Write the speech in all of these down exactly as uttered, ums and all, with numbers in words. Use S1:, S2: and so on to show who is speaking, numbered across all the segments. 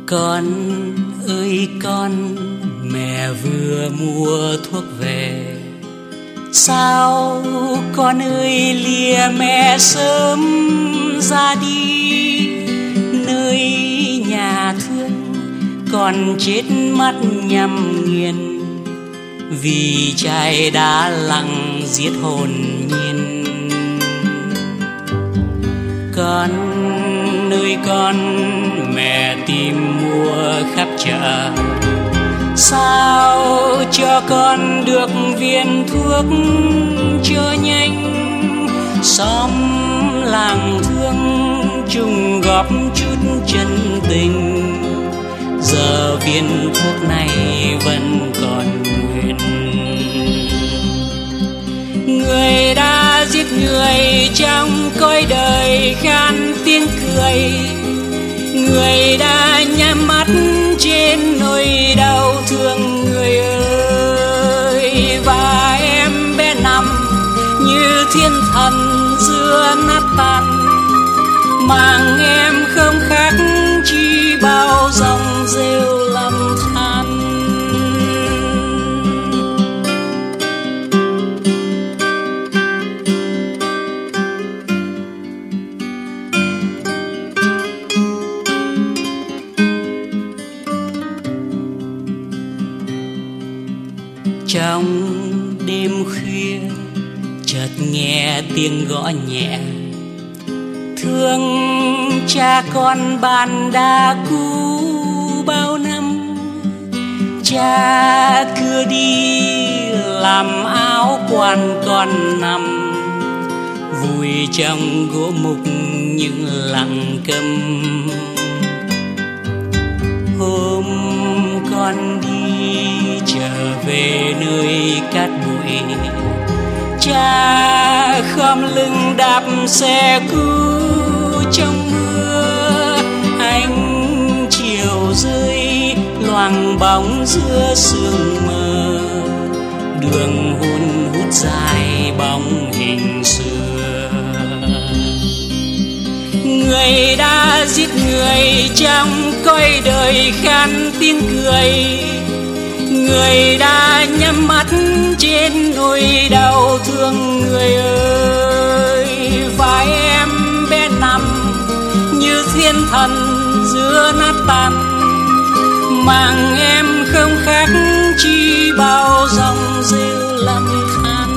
S1: Con ơi con, mẹ vừa mua thuốc về. Sao con ơi lìa mẹ sớm ra đi, nơi nhà thương con chết mắt nhằm nghiền, vì chai đá lặng giết hồn nhiên. Con ơi con, mẹ tìm mua khắp chợ. Sao cho con được viên thuốc cho nhanh, xóm làng thương chung góp chút chân tình, giờ viên thuốc này vẫn còn nguyên. Người đã giết người trong cõi đời khan tiếng cười, người đã nhắm mắt trên nỗi đau thương người ơi. Và em bé nằm như thiên thần giữa nát tan, mang em không khác chi bao dòng rêu lầm than. Trong đêm khuya chợt nghe tiếng gõ nhẹ, thương cha con bạn đã cũ bao năm. Cha cứ đi làm áo quan con nằm, vùi trong gỗ mục những lặng câm. Hôm con đi trở về nơi cát bụi, cha khom lưng đạp xe cũ trong mưa. Ánh chiều rơi loang bóng giữa sương mờ, đường hun hút dài bóng hình xưa. Người đã giết người trong cõi đời khan tiếng cười, người đã nhắm mắt trên nỗi đau thương người ơi. Và em bé nằm như thiên thần giữa nát tan, mang em không khác chi bao dòng rêu lầm than.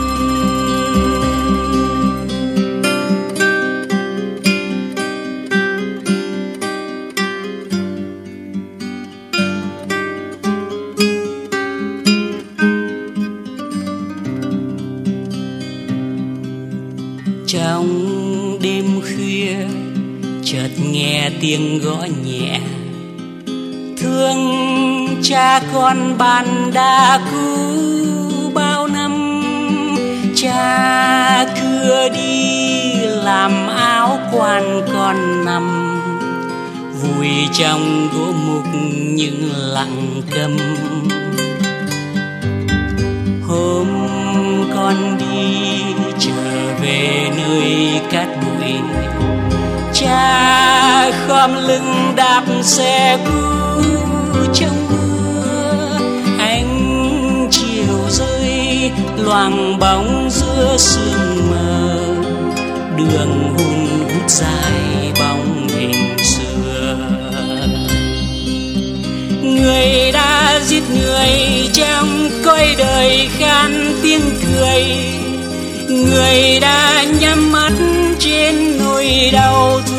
S1: Trong đêm khuya chợt nghe tiếng gõ nhẹ, thương cha con bạn đã cũ bao năm. Cha cưa đi làm áo quan con nằm, vùi trong gỗ mục những lặng câm. Hôm con đi trở về nơi cát bụi, cha khom lưng đạp xe cũ trong mưa. Ánh chiều rơi loang bóng giữa sương mờ, đường hun hút dài bóng hình xưa. Người đã giết người trong cõi đời khan tiếng cười, người đã nhắm mắt trên nỗi đau